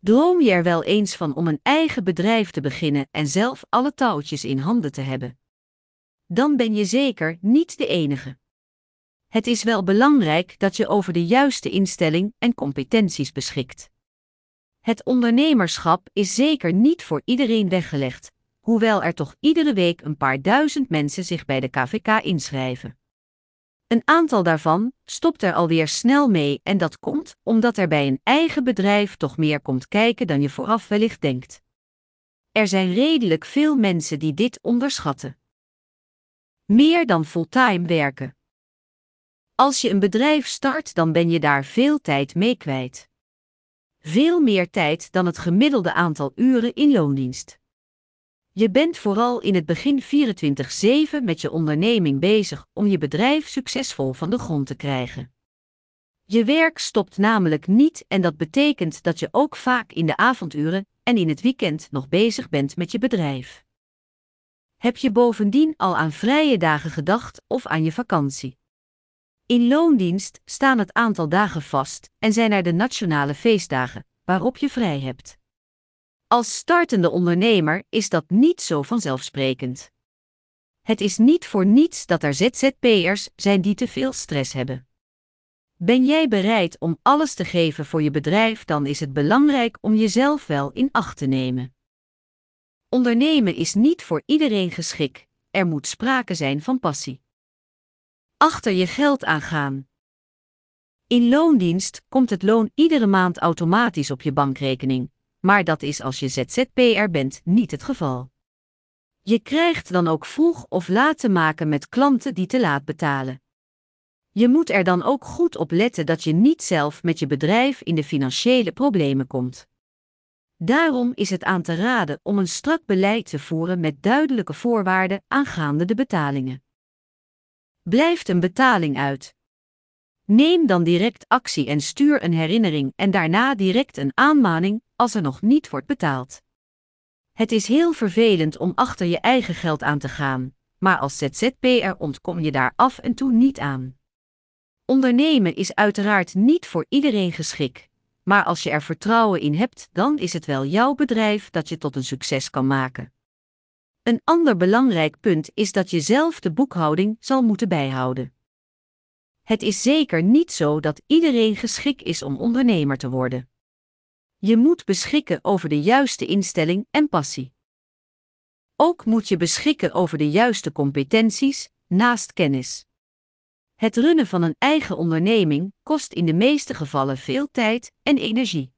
Droom je er wel eens van om een eigen bedrijf te beginnen en zelf alle touwtjes in handen te hebben? Dan ben je zeker niet de enige. Het is wel belangrijk dat je over de juiste instelling en competenties beschikt. Het ondernemerschap is zeker niet voor iedereen weggelegd, hoewel er toch iedere week een paar duizend mensen zich bij de KVK inschrijven. Een aantal daarvan stopt er alweer snel mee en dat komt omdat er bij een eigen bedrijf toch meer komt kijken dan je vooraf wellicht denkt. Er zijn redelijk veel mensen die dit onderschatten. Meer dan fulltime werken. Als je een bedrijf start, dan ben je daar veel tijd mee kwijt. Veel meer tijd dan het gemiddelde aantal uren in loondienst. Je bent vooral in het begin 24/7 met je onderneming bezig om je bedrijf succesvol van de grond te krijgen. Je werk stopt namelijk niet en dat betekent dat je ook vaak in de avonduren en in het weekend nog bezig bent met je bedrijf. Heb je bovendien al aan vrije dagen gedacht of aan je vakantie? In loondienst staan het aantal dagen vast en zijn er de nationale feestdagen, waarop je vrij hebt. Als startende ondernemer is dat niet zo vanzelfsprekend. Het is niet voor niets dat er ZZP'ers zijn die te veel stress hebben. Ben jij bereid om alles te geven voor je bedrijf, dan is het belangrijk om jezelf wel in acht te nemen. Ondernemen is niet voor iedereen geschikt, er moet sprake zijn van passie. Achter je geld aangaan. In loondienst komt het loon iedere maand automatisch op je bankrekening, maar dat is als je ZZP'er bent niet het geval. Je krijgt dan ook vroeg of laat te maken met klanten die te laat betalen. Je moet er dan ook goed op letten dat je niet zelf met je bedrijf in de financiële problemen komt. Daarom is het aan te raden om een strak beleid te voeren met duidelijke voorwaarden aangaande de betalingen. Blijft een betaling uit? Neem dan direct actie en stuur een herinnering en daarna direct een aanmaning als er nog niet wordt betaald. Het is heel vervelend om achter je eigen geld aan te gaan, maar als ZZP'er ontkom je daar af en toe niet aan. Ondernemen is uiteraard niet voor iedereen geschikt, maar als je er vertrouwen in hebt, dan is het wel jouw bedrijf dat je tot een succes kan maken. Een ander belangrijk punt is dat je zelf de boekhouding zal moeten bijhouden. Het is zeker niet zo dat iedereen geschikt is om ondernemer te worden. Je moet beschikken over de juiste instelling en passie. Ook moet je beschikken over de juiste competenties, naast kennis. Het runnen van een eigen onderneming kost in de meeste gevallen veel tijd en energie.